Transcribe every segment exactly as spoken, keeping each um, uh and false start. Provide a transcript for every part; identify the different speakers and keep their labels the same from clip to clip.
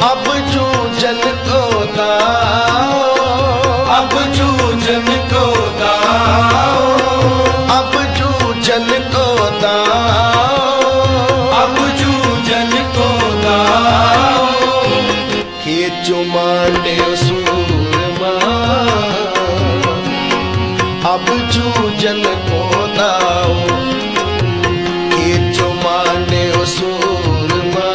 Speaker 1: अब जूझन को दाओ,
Speaker 2: अब जूझन को दाओ,
Speaker 1: अब जूझन को दाओ,
Speaker 2: अब जूझन को दाओ।
Speaker 1: खींचो मांडे सूरमा, अब जूझन को दाओ, खींचो मांडे सूरमा,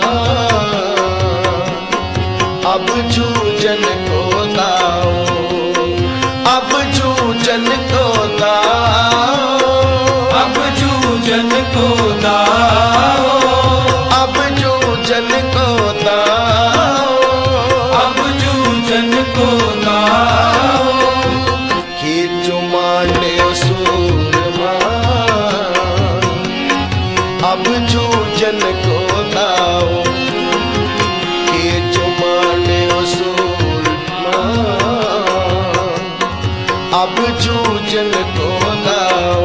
Speaker 1: अब जूझन को दाओ, अब जूझन को दाओ,
Speaker 2: अब जूझन को दाओ,
Speaker 1: अब जूझन को दाओ,
Speaker 2: अब जूझन को दाओ।
Speaker 1: खींचो मांडे सूरमा, अब जूझन को दाओ, खींचो मांडे सूरमा, अब जूझन को दाओ।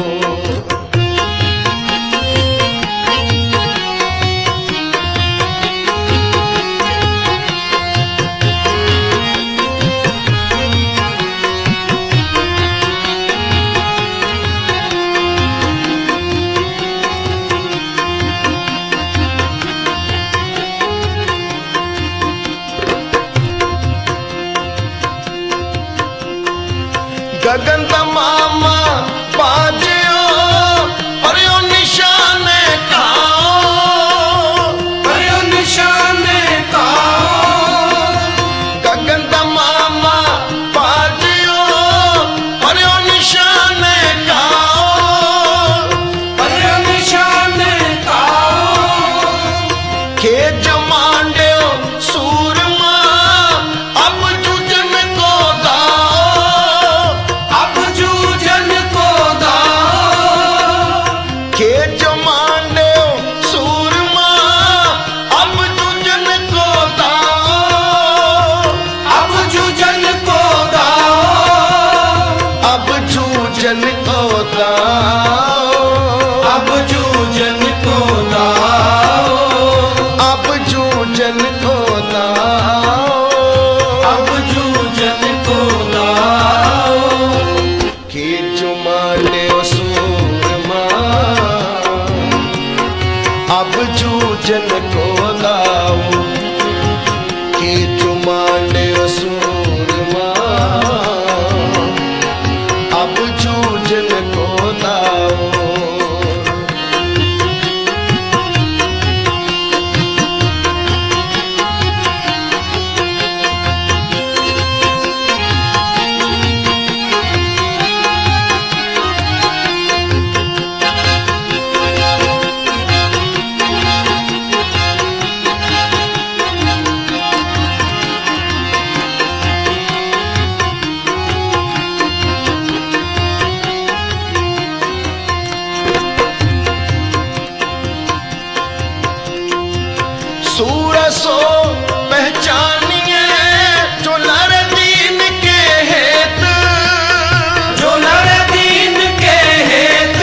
Speaker 1: गगन तमामा बाजियो और यो निशाने काओ,
Speaker 2: पर यो निशाने काओ,
Speaker 1: गगन तमामा बाजियो और यो निशाने काओ,
Speaker 2: पर यो निशाने काओ।
Speaker 1: खेज मांड्यो सूरमा, अब जूझन को दाओ,
Speaker 2: अब जूझन को दाओ,
Speaker 1: खेज मांड्यो सूरमा, अब जूझन को दाओ,
Speaker 2: अब जूझन को दाओ,
Speaker 1: अब जूझन को दाओ,
Speaker 2: अब जूझन को दाओ,
Speaker 1: अब जूझन को दाओ,
Speaker 2: अब जूझन को दाओ।
Speaker 1: खींचो मांड्यो सूरमा, अब जूझन को दाओ, खींचो मांड्यो सूरमा, अब जूझन को दाओ। सूरसो पहचानिए जो लड़ दीन के हेत,
Speaker 2: जो लड़ दीन के हेत,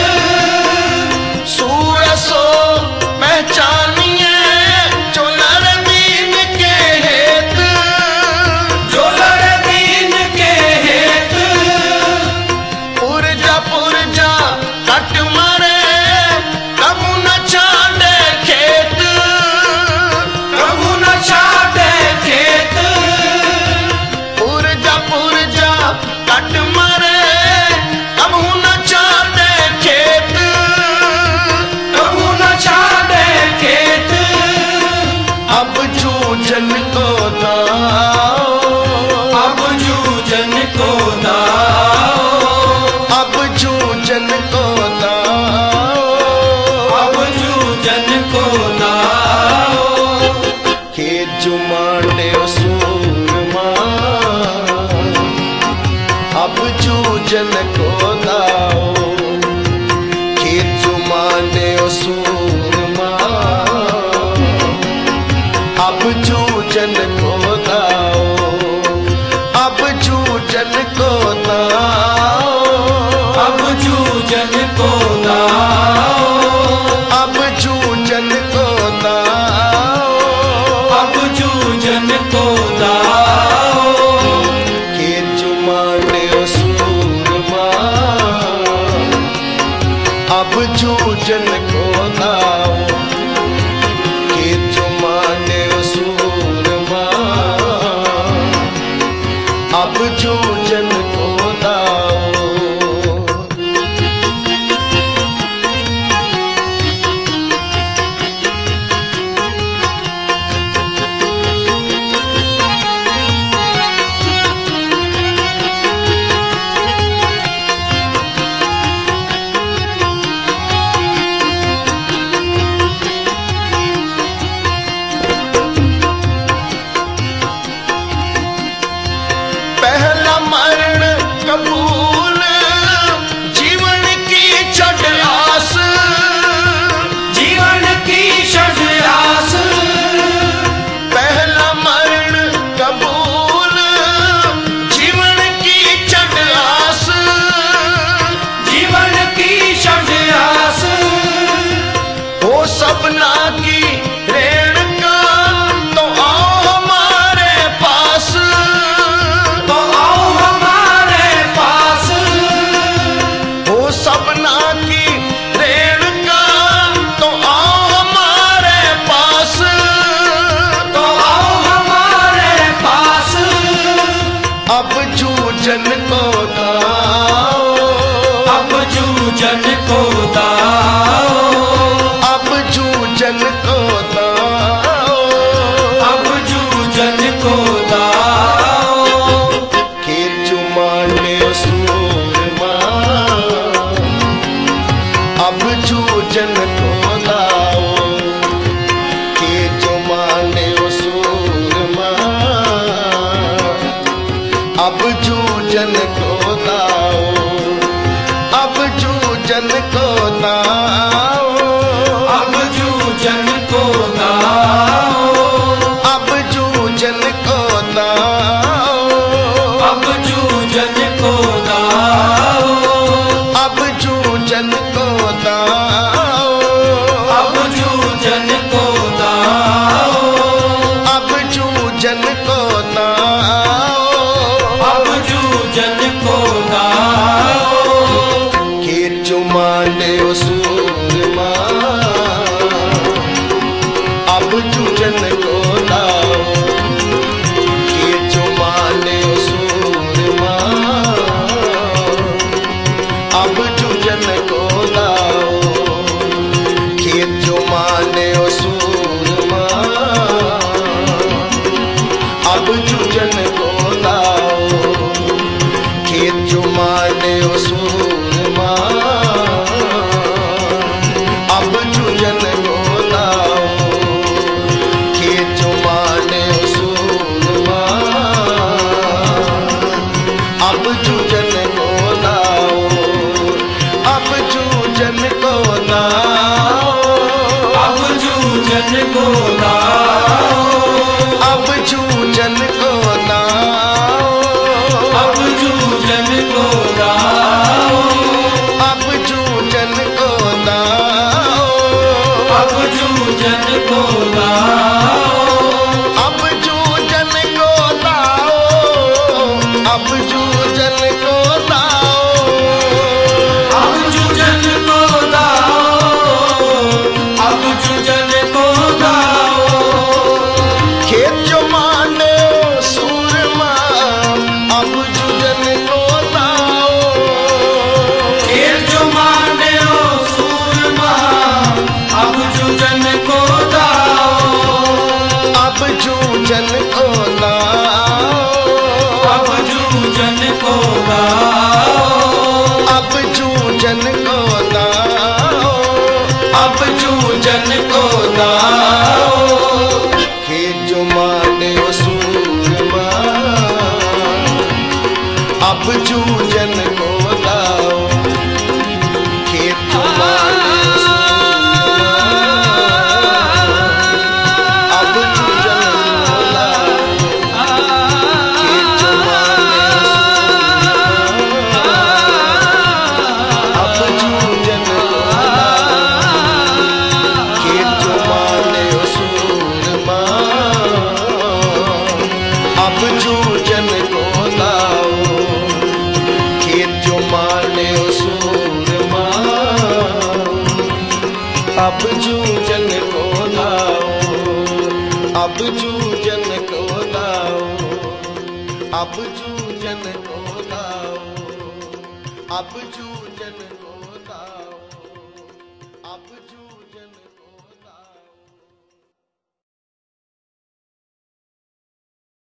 Speaker 1: सूरसो पहचानिए जो लड़ दीन के हेत,
Speaker 2: जो लड़ दीन के हेत।
Speaker 1: पुरजा पुरजा कट मरे कबू न छाड़े खेत,
Speaker 2: प्रभु न छाटे खेत,
Speaker 1: पुरजा पुरजा कट मरे कबू न छाड़े खेत,
Speaker 2: प्रभु न छाटे खेत।
Speaker 1: अब जूझन को दाओ,
Speaker 2: अब जूझन को दाओ,
Speaker 1: अब जूझन को दाओ,
Speaker 2: अब जूझन को दाओ।
Speaker 1: खींचो मांड्यो सूरमा, अब जूझन को दाओ, खींचो मांड्यो सूरमा, अब जूझन को दाओ, अब जूझन को दाओ,
Speaker 2: अब जूझन को दाओ,
Speaker 1: अब जूझन को दाओ,
Speaker 2: अब जूझन जूझन को दाओ
Speaker 1: के जुमाने सूरमा अब जूझन को दाओ के जुमाने सूरमा अब जूझन को दाओ। पहला मरण कबूल जीवन की छठ आस
Speaker 2: जीवन की छठ आस
Speaker 1: पहला मरण कबूल जीवन की छठ आस
Speaker 2: जीवन की छठ आस
Speaker 1: हो सपना की रेणुका तो आओ हमारे पास
Speaker 2: तो आओ हमारे पास
Speaker 1: हो सपना की रेणुका तो आओ हमारे पास
Speaker 2: तो आओ हमारे पास
Speaker 1: अब जूझन को दाओ
Speaker 2: अब जूझन को दाओ
Speaker 1: अब जूझन को दाओ
Speaker 2: अब जूझन को दाओ
Speaker 1: के जुमाने सूरमा अब जूझन को दाओ के जुमाने सूरमा अब जूझन को दाओ अब जूझन को दाओ
Speaker 2: अब जूझन को दाओ
Speaker 1: अब जूझन को दाओ
Speaker 2: अब जूझन को दाओ
Speaker 1: अब जूझन को दाओ
Speaker 2: अब जूझन को दाओ
Speaker 1: अब जूझन को दाओ
Speaker 2: अब जूझन को दाओ
Speaker 1: के जुमाने सूरमा अब जूझन को दाओ के जुमाने सूरमा अब जूझन को दाओ के जुमाने सूरमा अब जूझन को दाओ के जुमाने सूरमा अब जूझन को दाओ के जुमाने सूरमा अब जूझन को दाओ अब जूझन को दाओ
Speaker 2: अब जूझन को दाओ
Speaker 1: अब जूझन को दाओ
Speaker 2: अब जूझन को दाओ
Speaker 1: अब जूझन को दाओ
Speaker 2: अब जूझन को दाओ
Speaker 1: अब जूझन को दाओ अब जूझन को दाओ
Speaker 2: अब जूझन को दाओ अब जूझन को दाओ
Speaker 1: खेत जुमाने सूरमा अब जूझन को दाओ
Speaker 2: खेल जो माने ओ सूरमा अब जूझन को दाओ
Speaker 1: अब जूझन को दाओ
Speaker 2: अब जूझन को दाओ
Speaker 1: अब जूझन को दाओ
Speaker 2: अब जूझन को दाओ
Speaker 1: के जुमाने सूरमा अब जूझन को दाओ के जुमाने सूरमा अब जूझन को दाओ के जुमाने सूरमा अब जूझन को दाओ के जुमाने सूरमा अब जूझन को लाओ, अब जूझन को लाओ, अब जूझन को लाओ, अब जूझन